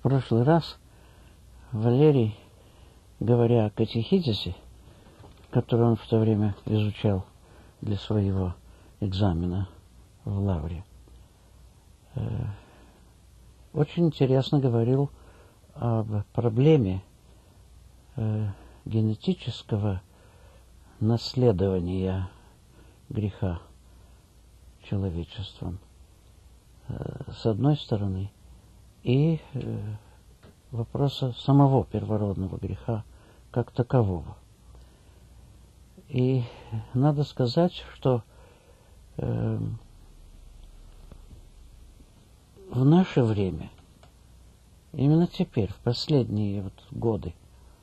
прошлый раз Валерий, говоря о катехизисе, который он в то время изучал для своего экзамена в Лавре, очень интересно говорил об проблеме генетического наследования греха человечеством, с одной стороны, и вопроса самого первородного греха как такового. И надо сказать, что в наше время, именно теперь, в последние годы,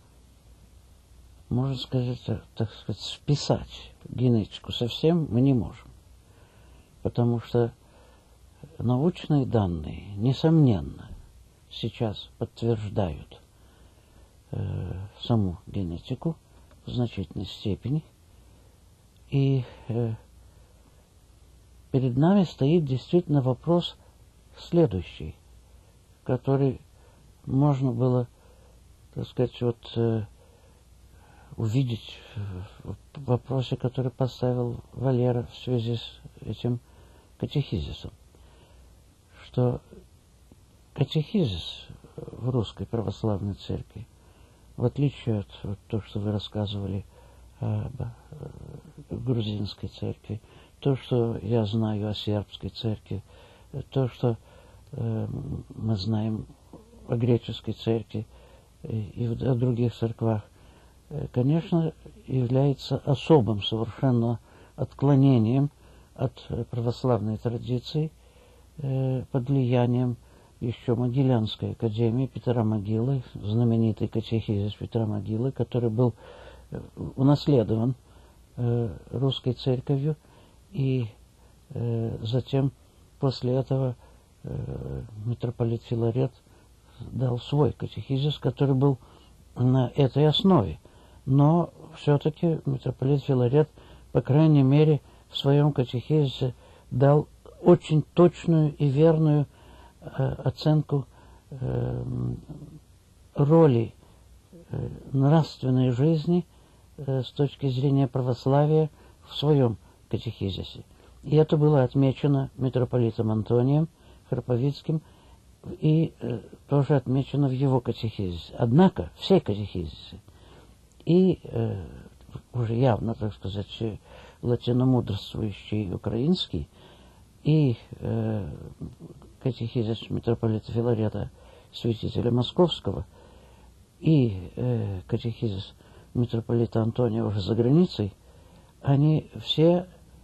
можно сказать, так сказать, списать генетику совсем мы не можем. Потому что научные данные, несомненно, сейчас подтверждают саму генетику в значительной степени. И перед нами стоит действительно вопрос следующий, который можно было, так сказать, увидеть в вопросе, который поставил Валера в связи с этим катехизисом, что катехизис в Русской Православной Церкви, в отличие от того, что вы рассказывали об грузинской церкви, то, что я знаю о сербской церкви, то, что мы знаем о греческой церкви и о других церквах, конечно, является особым совершенно отклонением от православной традиции под влиянием еще Могилянской академии Петра Могилы, знаменитый катехизис Петра Могилы, который был унаследован русской церковью, и затем после этого митрополит Филарет дал свой катехизис, который был на этой основе. Но все-таки митрополит Филарет, по крайней мере, в своем катехизисе дал очень точную и верную оценку роли нравственной жизни с точки зрения православия в своем катехизисе. И это было отмечено митрополитом Антонием Храповицким и тоже отмечено в его катехизисе. Однако все катехизисы и уже явно, так сказать, латиномудрствующий украинский и катехизис митрополита Филарета, святителя Московского, и катехизис митрополита Антония уже за границей, они все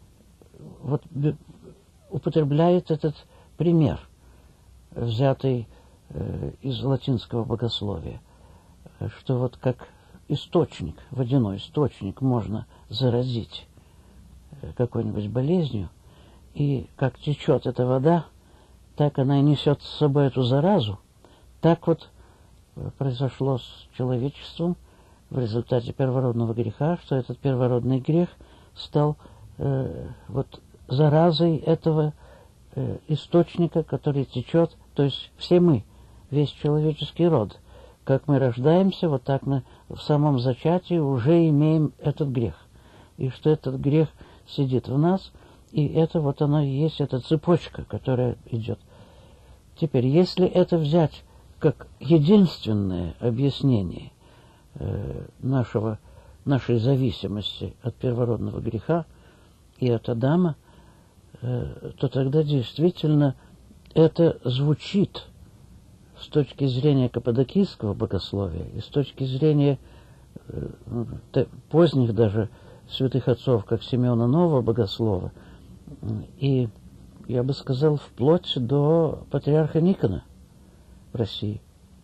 употребляют этот пример, взятый из латинского богословия, что как источник, водяной источник можно заразить какой-нибудь болезнью, и как течет эта вода, так она и несет с собой эту заразу. Так произошло с человечеством в результате первородного греха, что этот первородный грех стал заразой этого источника, который течет, то есть все мы, весь человеческий род. Как мы рождаемся, вот так мы в самом зачатии уже имеем этот грех. И что этот грех сидит в нас, и это оно и есть эта цепочка, которая идет. Теперь, если это взять как единственное объяснение нашей зависимости от первородного греха и от Адама, то тогда действительно это звучит с точки зрения каппадокийского богословия и с точки зрения поздних даже святых отцов, как Симеона Нового богослова, и, я бы сказал, вплоть до патриарха Никона в России,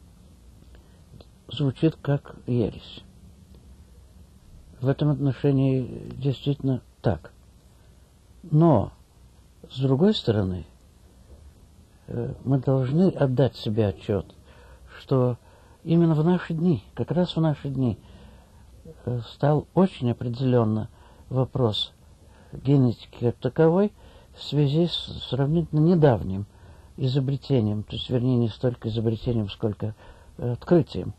звучит как ересь. В этом отношении действительно так. Но, с другой стороны, мы должны отдать себе отчет, что именно в наши дни, как раз в наши дни, стал очень определенно вопрос генетики как таковой в связи с сравнительно недавним изобретением, то есть, вернее, не столько изобретением, сколько открытием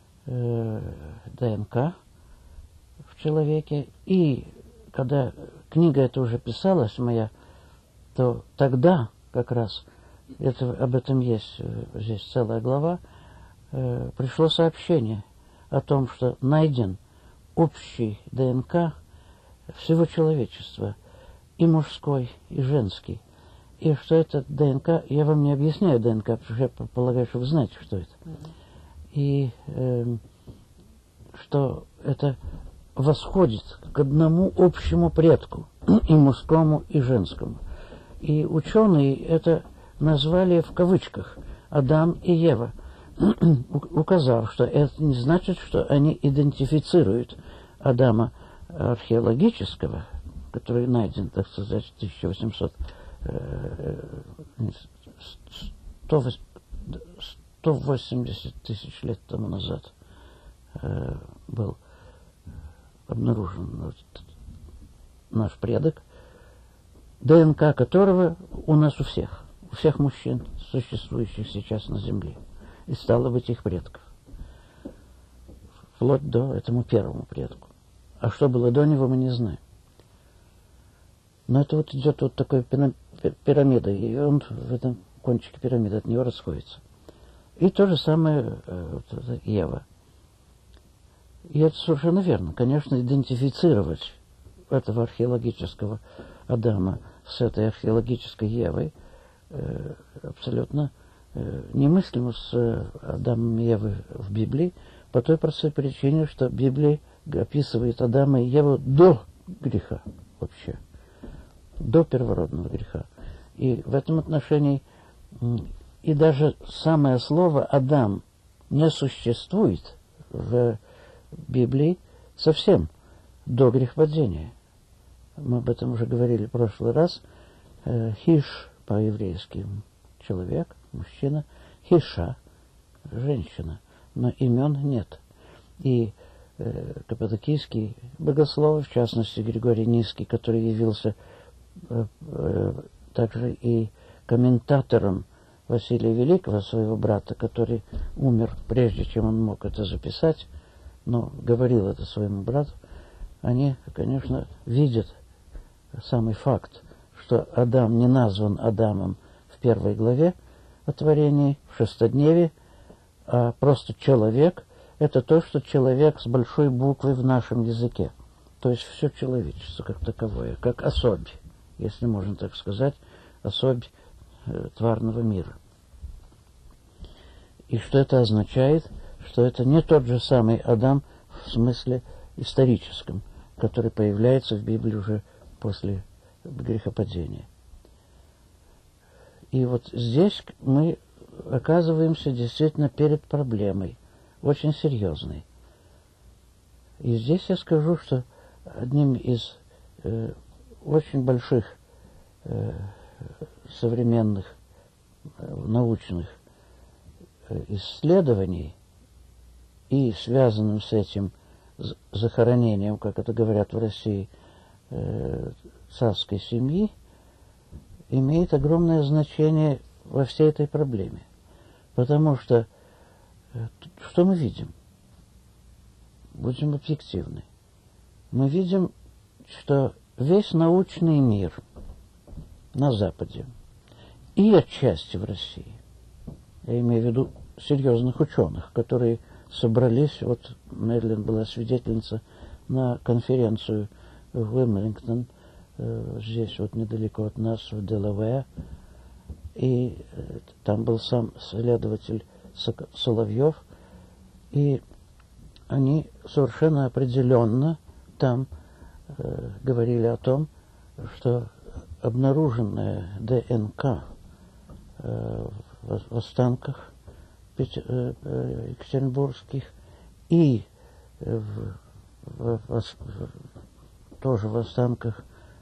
ДНК в человеке. И когда книга эта уже писалась моя, то тогда как раз, об этом есть здесь целая глава, пришло сообщение о том, что найден общий ДНК всего человечества, и мужской, и женский. И что это ДНК, я вам не объясняю ДНК, потому что я полагаю, что вы знаете, что это. И что это восходит к одному общему предку, и мужскому, и женскому. И ученые это назвали в кавычках «Адам и Ева», указав, что это не значит, что они идентифицируют Адама археологического, который найден, так сказать, 180 тысяч лет тому назад был обнаружен наш предок, ДНК которого у нас у всех мужчин, существующих сейчас на Земле, и стало быть их предков, вплоть до этому первому предку. А что было до него, мы не знаем. Но это вот идет вот такой пирамида, и он в этом кончике пирамиды от него расходится. И то же самое Ева. И это совершенно верно. Конечно, идентифицировать этого археологического Адама с этой археологической Евой абсолютно немыслимо с Адамом и Евой в Библии, по той простой причине, что Библия описывает Адама и Еву до греха вообще, до первородного греха. И в этом отношении и даже самое слово «Адам» не существует в Библии совсем до грехопадения. Мы об этом уже говорили в прошлый раз. Хиш по-еврейски человек, мужчина, хиша женщина, но имен нет. И каппадокийский богослов, в частности Григорий Низкий, который явился также и комментатором Василия Великого, своего брата, который умер прежде, чем он мог это записать, но говорил это своему брату, они, конечно, видят самый факт, что Адам не назван Адамом в первой главе о творении, в шестодневе, а просто человек – это то, что человек с большой буквы в нашем языке. То есть все человечество как таковое, как особь, если можно так сказать, особь тварного мира. И что это означает? Что это не тот же самый Адам в смысле историческом, который появляется в Библии уже после грехопадения. И вот здесь мы оказываемся действительно перед проблемой, очень серьезной. И здесь я скажу, что одним из очень больших современных научных исследований и связанным с этим захоронением, как это говорят в России, царской семьи, имеет огромное значение во всей этой проблеме. Потому что что мы видим? Будем объективны. Мы видим, что весь научный мир на Западе и отчасти в России, я имею в виду серьезных ученых, которые собрались, вот Мерлин была свидетельница на конференцию в Уимлингтон, здесь вот недалеко от нас, в Делавэр, и там был сам следователь Соловьев, и они совершенно определенно там говорили о том, что обнаруженная ДНК в останках екатеринбургских и тоже в останках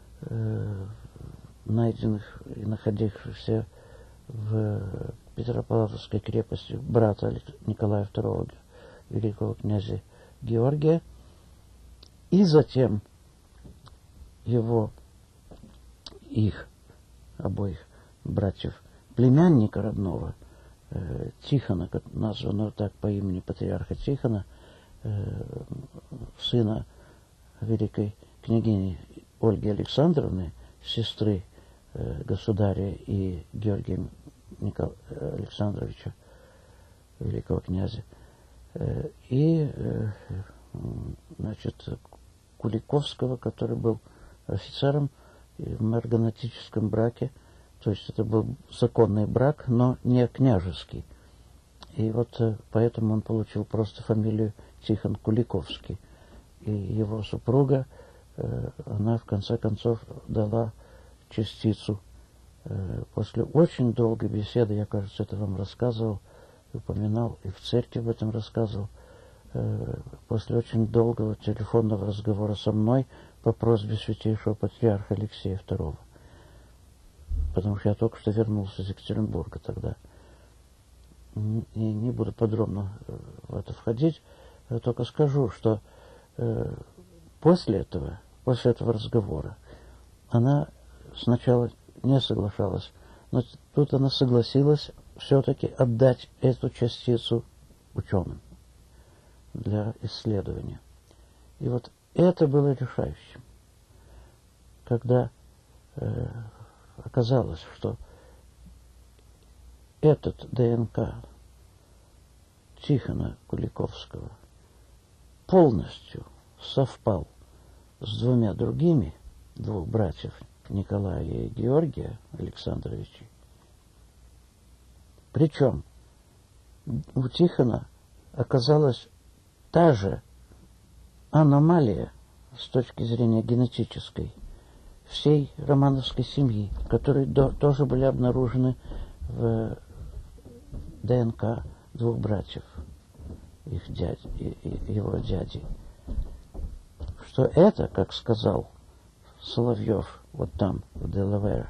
найденных и находившихся в Петропавловской крепости брата Николая II, великого князя Георгия, и затем их обоих братьев племянника родного, Тихона, названного так по имени патриарха Тихона, сына великой княгини Ольги Александровны, сестры государя и Георгия Александровича, великого князя, и, значит, Куликовского, который был офицером в марганатическом браке, то есть это был законный брак, но не княжеский. И вот поэтому он получил просто фамилию Тихон Куликовский. И его супруга, она в конце концов дала частицу. После очень долгой беседы, я, кажется, это вам рассказывал, упоминал, и в церкви об этом рассказывал, после очень долгого телефонного разговора со мной по просьбе святейшего патриарха Алексея II. Потому что я только что вернулся из Екатеринбурга тогда. И не буду подробно в это входить, только скажу, что после этого разговора она сначала не соглашалась, но тут она согласилась все-таки отдать эту частицу ученым для исследования. И вот это было решающим, когда оказалось, что этот ДНК Тихона Куликовского полностью совпал с двумя другими, двух братьев, Николая и Георгия Александровичей. Причем у Тихона оказалась та же аномалия с точки зрения генетической всей романовской семьи, которые тоже были обнаружены в ДНК двух братьев, их дядь, его дяди. Что это, как сказал Соловьев вот там, в Делавэр,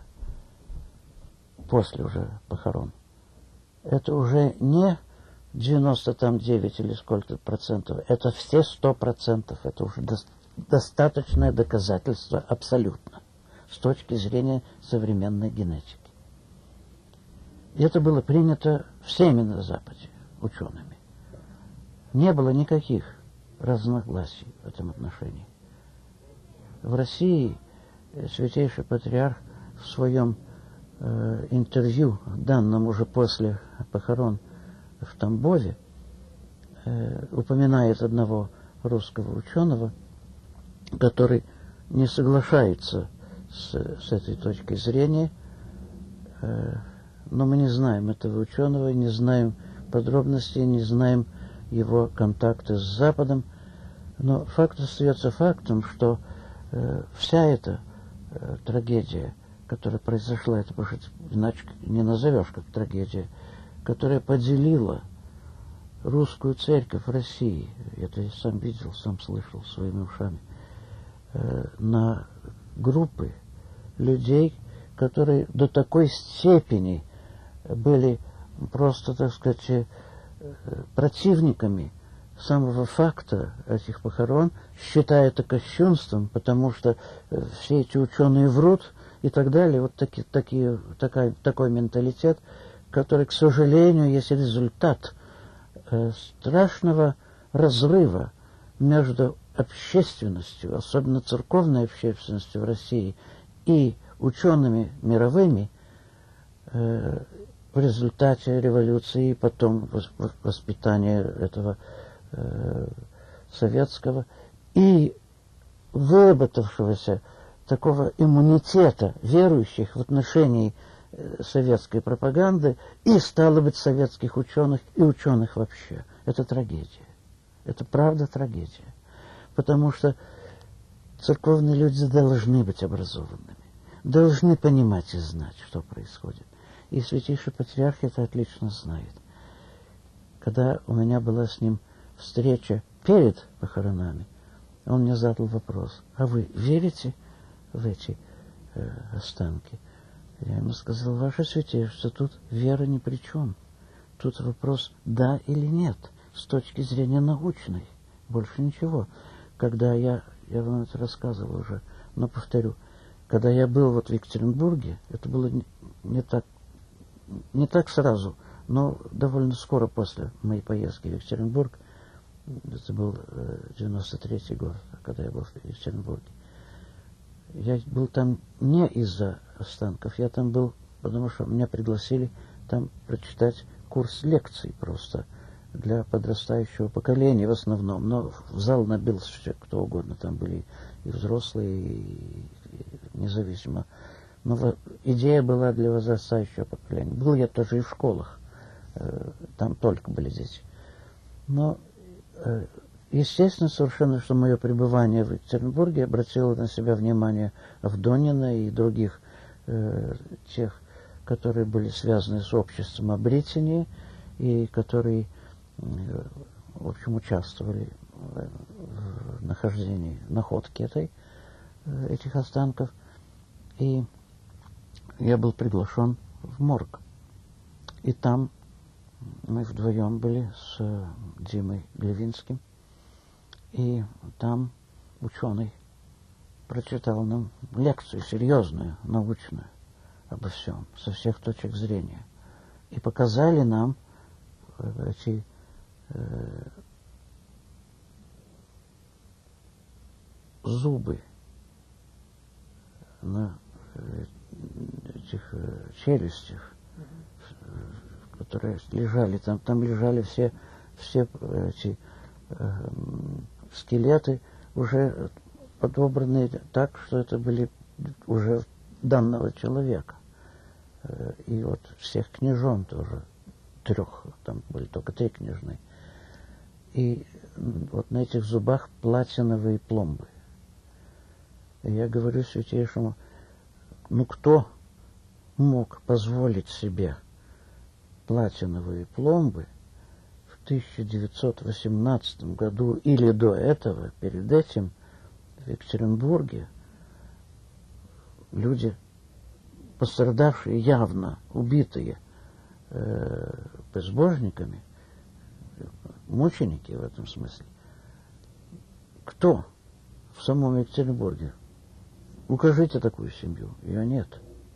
после уже похорон, это уже не 99 или сколько процентов, это все 100%, это уже достаточное доказательство абсолютно с точки зрения современной генетики. И это было принято всеми на Западе учеными. Не было никаких разногласий в этом отношении. В России святейший патриарх в своем интервью, данном уже после похорон в Тамбове, упоминает одного русского ученого, который не соглашается с этой точкой зрения, но мы не знаем этого ученого, не знаем подробностей, не знаем его контакты с Западом, но факт остается фактом, что вся эта трагедия, которая произошла, это, потому что иначе не назовешь как трагедия, которая поделила русскую церковь в России, это я сам видел, сам слышал своими ушами, на группы людей, которые до такой степени были просто, так сказать, противниками самого факта этих похорон, считая это кощунством, потому что все эти ученые врут и так далее. Вот такой менталитет, который, к сожалению, есть результат страшного разрыва между общественностью, особенно церковной общественностью в России, и учеными мировыми в результате революции и потом воспитания этого советского и выработавшегося такого иммунитета верующих в отношении советской пропаганды и, стало быть, советских ученых и ученых вообще. Это трагедия. Это правда трагедия. Потому что церковные люди должны быть образованными, должны понимать и знать, что происходит. И святейший патриарх это отлично знает. Когда у меня была с ним встреча перед похоронами, он мне задал вопрос: а вы верите в эти останки? Я ему сказал: ваше святейшество, тут вера ни при чем. Тут вопрос да или нет, с точки зрения научной. Больше ничего. Когда я вам это рассказывал уже, но повторю, когда я был вот в Екатеринбурге, это было не не так сразу, но довольно скоро после моей поездки в Екатеринбург, это был 93-й год, когда я был в Екатеринбурге, я был там не из-за останков, я там был, потому что меня пригласили там прочитать курс лекций просто для подрастающего поколения в основном. Но в зал набился все, кто угодно. Там были и взрослые, и независимо. Но идея была для возрастающего поколения. Был я тоже и в школах. Там только были дети. Но естественно совершенно, что мое пребывание в Екатеринбурге обратило на себя внимание Авдонина и других тех, которые были связаны с обществом обретения и которые, в общем, участвовали в нахождении, находке этих останков. И я был приглашен в морг. И там мы вдвоем были с Димой Глевинским. И там ученый прочитал нам лекцию серьезную, научную, обо всем, со всех точек зрения. И показали нам эти зубы на этих челюстях, которые лежали там. Там лежали все эти скелеты, уже подобранные так, что это были уже данного человека. И вот всех княжон тоже, 3, там были только 3 княжны. И вот на этих зубах платиновые пломбы. И я говорю святейшему, ну кто мог позволить себе платиновые пломбы в 1918 году или до этого, перед этим, в Екатеринбурге, люди, пострадавшие явно, убитые безбожниками, мученики в этом смысле. Кто в самом Екатеринбурге? Укажите такую семью. Ее нет.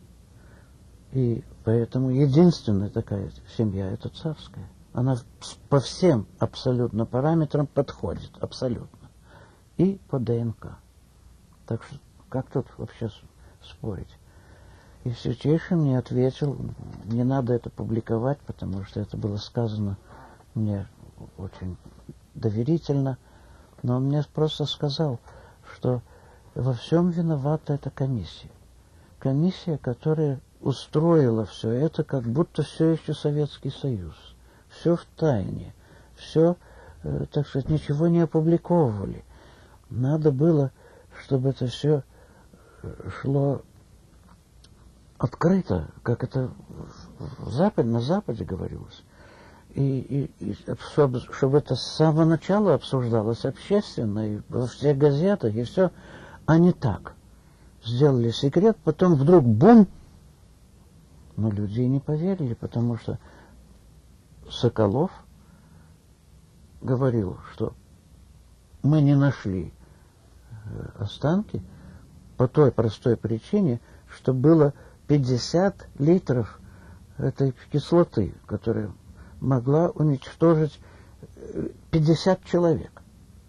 И поэтому единственная такая семья — это царская. Она по всем абсолютно параметрам подходит. Абсолютно. И по ДНК. Так что как тут вообще спорить? И святейший мне ответил, не надо это публиковать, потому что это было сказано мне очень доверительно, но он мне просто сказал, что во всем виновата эта комиссия. Комиссия, которая устроила все это, как будто все еще Советский Союз. Все в тайне. Все, так сказать, ничего не опубликовывали. Надо было, чтобы это все шло открыто, как это на Западе говорилось. И чтобы это с самого начала обсуждалось общественно, и во всех газетах, и все, а не так. Сделали секрет, потом вдруг бум! Но люди и не поверили, потому что Соколов говорил, что мы не нашли останки по той простой причине, что было 50 литров этой кислоты, которая могла уничтожить 50 человек.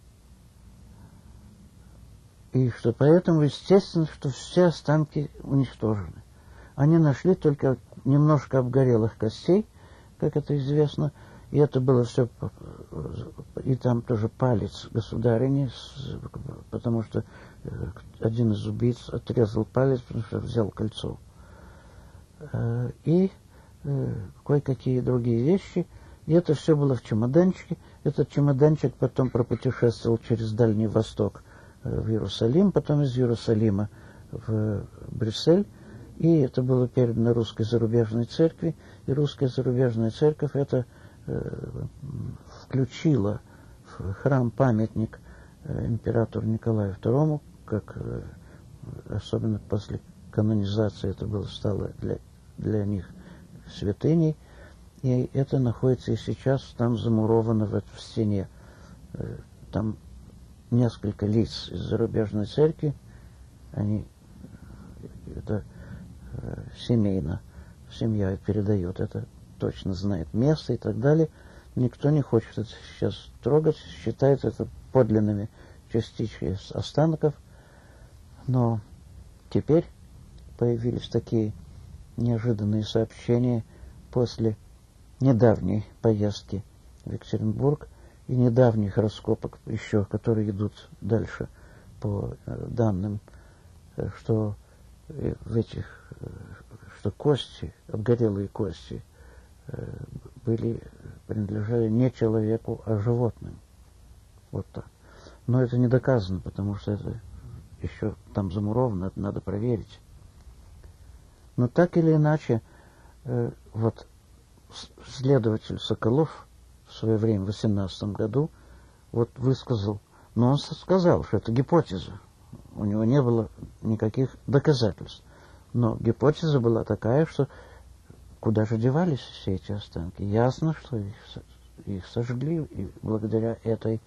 И что поэтому, естественно, что все останки уничтожены. Они нашли только немножко обгорелых костей, как это известно, и это было все, и там тоже палец государыни, потому что один из убийц отрезал палец, потому что взял кольцо. И кое-какие другие вещи, и это все было в чемоданчике. Этот чемоданчик потом пропутешествовал через Дальний Восток в Иерусалим, потом из Иерусалима в Брюссель, и это было передано Русской зарубежной церкви, и Русская зарубежная церковь это включила в храм-памятник императору Николаю II, как особенно после канонизации это стало для них святыней, и это находится и сейчас там замуровано в стене. Там несколько лиц из зарубежной церкви, они это семейно семья передает, это точно знает место и так далее. Никто не хочет это сейчас трогать, считает это подлинными частичками останков. Но теперь появились такие неожиданные сообщения после недавней поездки в Екатеринбург и недавних раскопок еще, которые идут дальше по данным, что что кости, обгорелые кости принадлежали не человеку, а животным. Вот так. Но это не доказано, потому что это еще там замуровано, это надо проверить. Но так или иначе, вот следователь Соколов в свое время, в 18 году, вот высказал, но он сказал, что это гипотеза. У него не было никаких доказательств. Но гипотеза была такая, что куда же девались все эти останки? Ясно, что их сожгли, и благодаря этой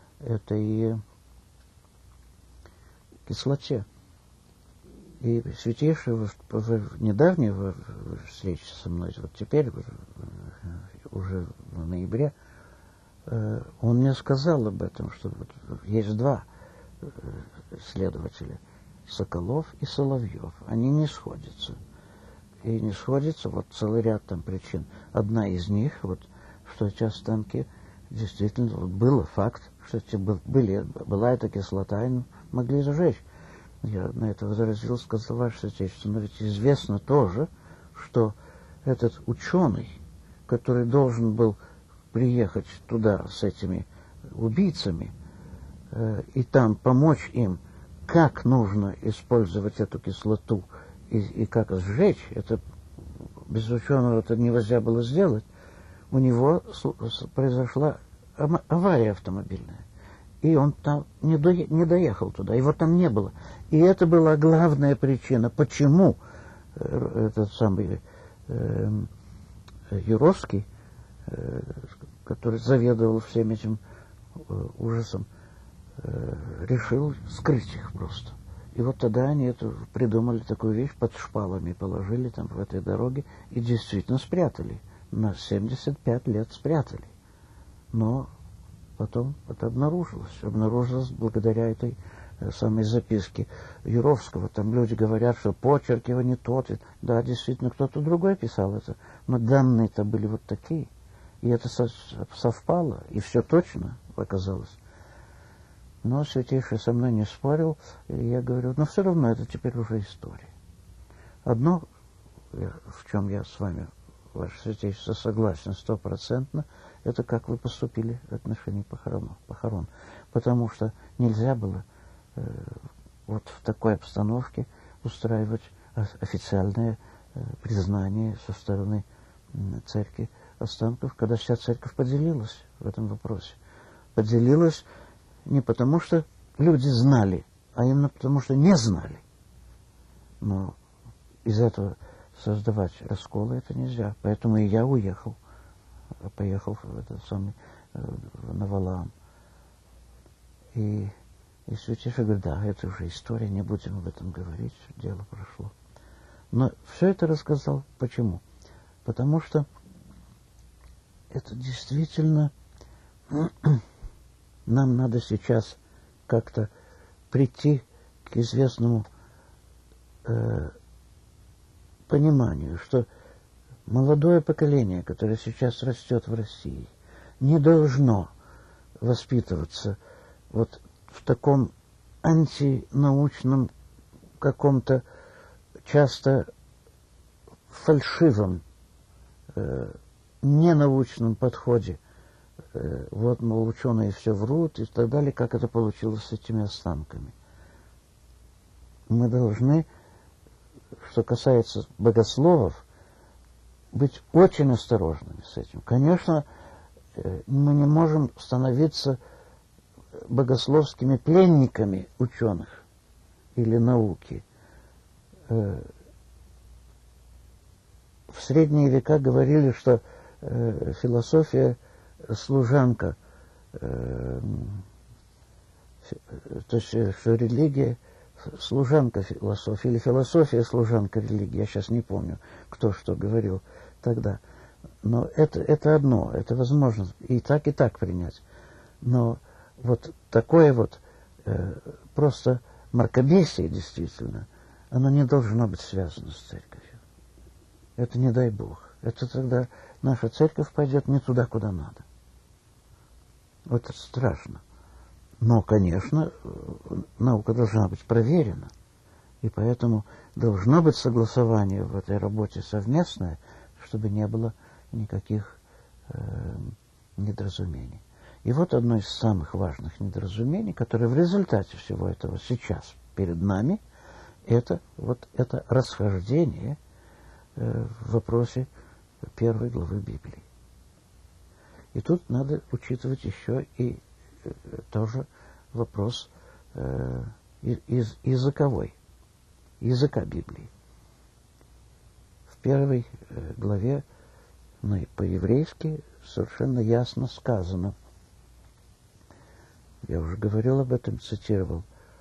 кислоте. И Святейший в недавней встрече со мной, вот теперь, уже в ноябре, он мне сказал об этом, что вот есть два следователя, Соколов и Соловьев. Они не сходятся. И не сходятся, вот целый ряд там причин. Одна из них, вот, что эти останки действительно, вот, было факт, что была эта кислота, и могли сжечь. Я на это возразил, сказал, ваше святейшество, но ведь известно тоже, что этот ученый, который должен был приехать туда с этими убийцами и там помочь им, как нужно использовать эту кислоту и как сжечь, это без ученого это нельзя было сделать, у него произошла авария автомобильная. И он там не доехал туда, его там не было. И это была главная причина, почему этот самый Юровский, который заведовал всем этим ужасом, решил скрыть их просто. И вот тогда они придумали такую вещь, под шпалами положили там в этой дороге и действительно спрятали. На 75 лет спрятали. Но потом это обнаружилось благодаря этой самой записке Юровского. Там люди говорят, что почерк его не тот. Да, действительно, кто-то другой писал это. Но данные-то были вот такие. И это совпало, и все точно оказалось. Но Святейший со мной не спорил, и я говорю, но все равно это теперь уже история. Одно, в чем я с вами, ваше Святейшество, согласен 100%, это как вы поступили в отношении похорон. Потому что нельзя было вот в такой обстановке устраивать официальное признание со стороны церкви останков, когда вся церковь поделилась в этом вопросе. Поделилась не потому, что люди знали, а именно потому, что не знали. Но из этого создавать расколы это нельзя. Поэтому и я уехал. Поехал в этот самый на Валаам. И Святейший говорит, да, это уже история, не будем об этом говорить, дело прошло. Но все это рассказал. Почему? Потому что это действительно нам надо сейчас как-то прийти к известному пониманию, что молодое поколение, которое сейчас растет в России, не должно воспитываться вот в таком антинаучном, каком-то часто фальшивом, ненаучном подходе. Вот, мол, ученые все врут и так далее, как это получилось с этими останками. Мы должны, что касается богословов, быть очень осторожными с этим. Конечно, мы не можем становиться богословскими пленниками ученых или науки. В средние века говорили, что философия служанка, то есть что религия служанка философии или философия служанка религии. Я сейчас не помню, кто что говорил тогда. Но это одно, это возможно и так принять. Но вот такое вот просто мракобесие, действительно, оно не должно быть связано с церковью. Это не дай Бог. Это тогда наша церковь пойдет не туда, куда надо. Это страшно. Но, конечно, наука должна быть проверена. И поэтому должно быть согласование в этой работе совместное, чтобы не было никаких недоразумений. И вот одно из самых важных недоразумений, которое в результате всего этого сейчас перед нами, это вот это расхождение в вопросе первой главы Библии. И тут надо учитывать еще и тоже вопрос языковой, языка Библии. В первой главе по-еврейски совершенно ясно сказано. Я уже говорил об этом, цитировал.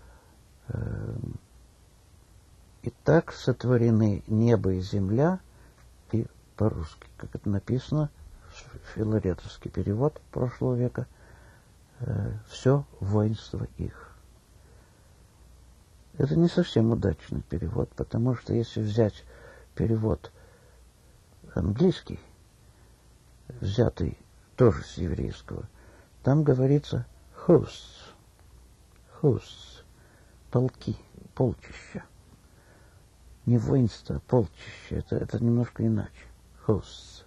«Итак сотворены небо и земля», и по-русски, как это написано, филаретовский перевод прошлого века, «все воинство их». Это не совсем удачный перевод, потому что если взять перевод английский, взятый тоже с еврейского, там говорится hosts, полки, полчища. Не воинство, а полчища. Это немножко иначе. Hosts.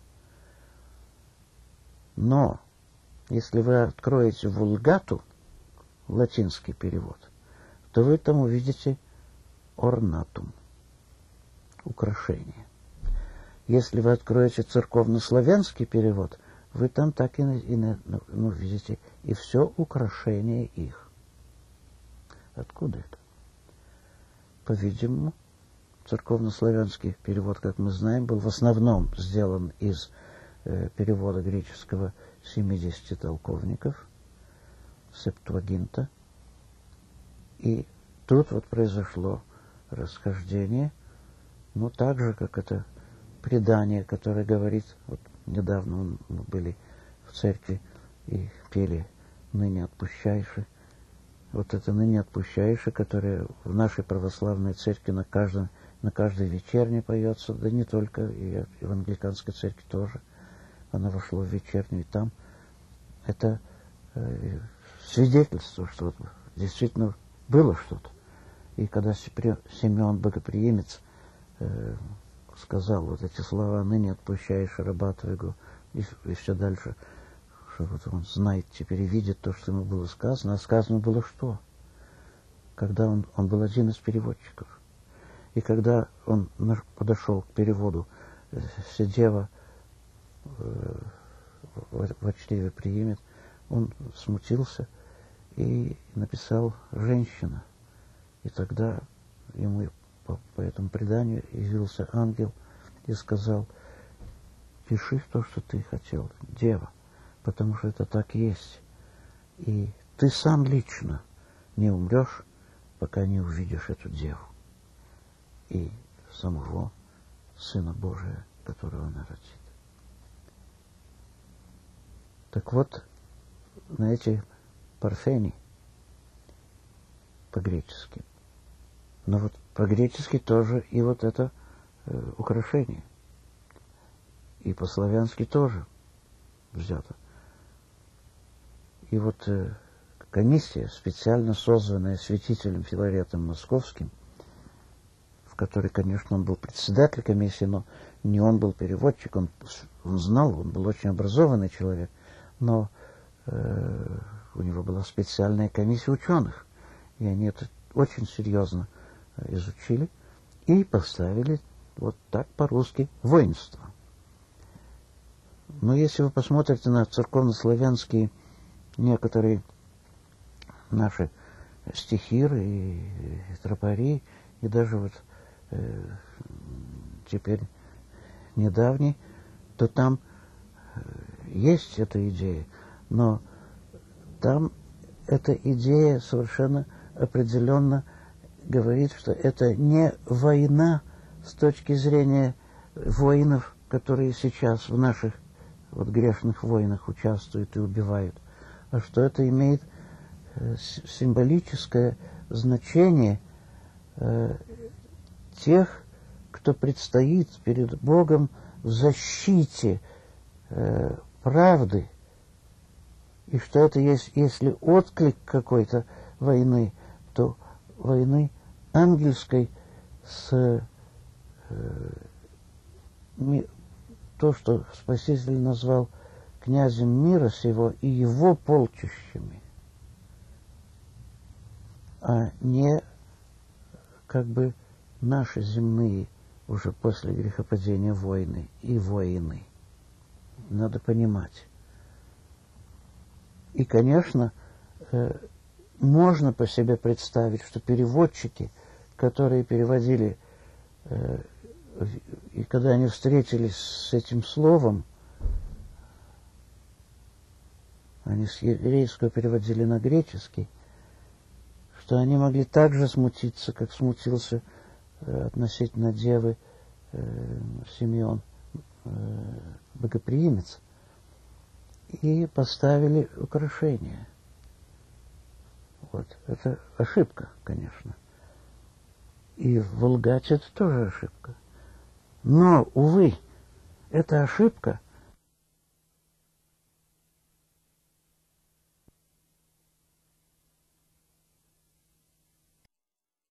Но если вы откроете Вулгату, латинский перевод, то вы там увидите орнатум, украшение. Если вы откроете церковнославянский перевод, вы там так и видите и все украшение их. Откуда это? По-видимому, церковнославянский перевод, как мы знаем, был в основном сделан из перевода греческого 70 толковников, Септуагинта. И тут вот произошло расхождение, ну, так же, как это предание, которое говорит, вот недавно мы были в церкви и пели «Ныне отпущайши». Вот это «Ныне отпущайши», которое в нашей православной церкви на каждой вечерне поется, да не только, и в англиканской церкви тоже. Она вошла в вечернюю, и там это свидетельство, что действительно было что-то. И когда Симеон Богоприимец сказал вот эти слова «ныне отпущаешь раба твоего», и все дальше, что вот он знает теперь и видит то, что ему было сказано. А сказано было что? Когда он был один из переводчиков. И когда он подошел к переводу «Седева вочливо приимет», он смутился и написал «женщина». И тогда ему по этому преданию явился ангел и сказал: пиши то, что ты хотел, дева, потому что это так есть. И ты сам лично не умрешь, пока не увидишь эту деву и самого Сына Божия, которого она родит. Так вот, на эти парфени по-гречески, но вот по-гречески тоже и вот это украшение. И по-славянски тоже взято. И вот комиссия, специально созванная святителем Филаретом Московским, в которой, конечно, он был председатель комиссии, но не он был переводчик, он знал, он был очень образованный человек, но у него была специальная комиссия ученых, и они это очень серьезно изучили и поставили вот так по-русски воинство. Но если вы посмотрите на церковнославянские некоторые наши стихиры и тропари, и даже вот теперь недавний, то там есть эта идея, но там эта идея совершенно определенно говорит, что это не война с точки зрения воинов, которые сейчас в наших вот грешных войнах участвуют и убивают, а что это имеет символическое значение тех, кто предстоит перед Богом в защите правды, и что это есть, если отклик какой-то войны, то войны ангельской с то, что Спаситель назвал князем мира сего и его полчищами, а не как бы наши земные уже после грехопадения войны и воины. Надо понимать. И, конечно, можно по себе представить, что переводчики, которые переводили, и когда они встретились с этим словом, они с еврейского переводили на греческий, что они могли так же смутиться, как смутился относительно девы Симеон, богоприимец, и поставили украшения. Вот. Это ошибка, конечно. И в Вулгате это тоже ошибка. Но, увы, эта ошибка